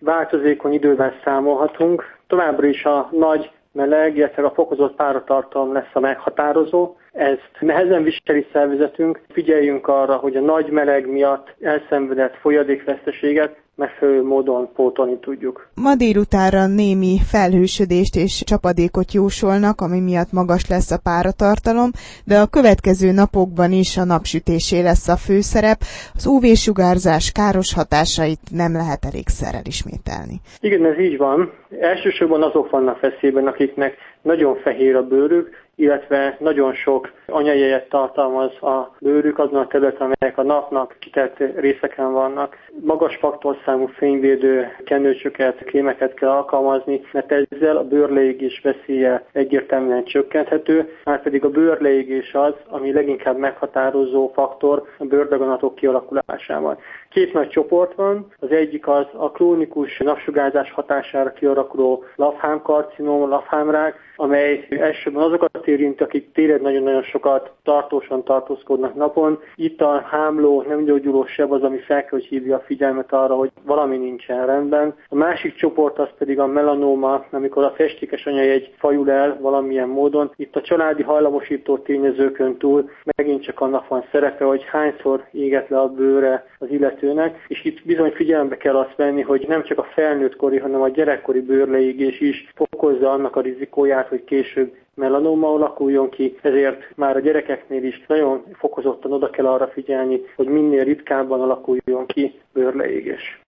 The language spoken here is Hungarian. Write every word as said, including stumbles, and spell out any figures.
változékony idővel számolhatunk. Továbbra is a nagy meleg, illetve a fokozott páratartalom lesz a meghatározó. Ezt nehezen viseli szervezetünk. Figyeljünk arra, hogy a nagy meleg miatt elszenvedett folyadékveszteséget megfelelő módon pótolni tudjuk. Ma délutánra némi felhősödést és csapadékot jósolnak, ami miatt magas lesz a páratartalom, de a következő napokban is a napsütésé lesz a főszerep. Az ú vé-sugárzás káros hatásait nem lehet elégszer elismételni. Igen, ez így van. Elsősorban azok vannak veszélyben, akiknek nagyon fehér a bőrük, illetve nagyon sok anyajeget tartalmaz a bőrük azon a területen, amelyek a napnak kitett részeken vannak. Magas faktorszámú fényvédő kenőcsöket, krémeket kell alkalmazni, mert ezzel a bőrleégés veszélye egyértelműen csökkenthető, márpedig a bőrleégés az, ami leginkább meghatározó faktor a bőrdaganatok kialakulásában. Két nagy csoport van, az egyik az a krónikus napsugárzás hatására kialakuló lavhámkarcinóm, lavhámrák, amely elsősorban azokat érinti, akik télen nagyon-nagyon sokat tartósan tartózkodnak napon. Itt a hámló, nem gyógyuló seb az, ami fel kell, hogy hívja a figyelmet arra, hogy valami nincsen rendben. A másik csoport az pedig a melanóma, amikor a festékes anyajegy fajul el valamilyen módon. Itt a családi hajlamosító tényezőkön túl megint csak annak van szerepe, hogy hányszor éget le a bőre az illetőnek, és itt bizony figyelembe kell azt venni, hogy nem csak a felnőttkori, hanem a gyerekkori bőrleégés is fokozza annak a rizikóját, hogy később melanóma alakuljon ki, ezért már a gyerekeknél is nagyon fokozottan oda kell arra figyelni, hogy minél ritkábban alakuljon ki bőrleégés.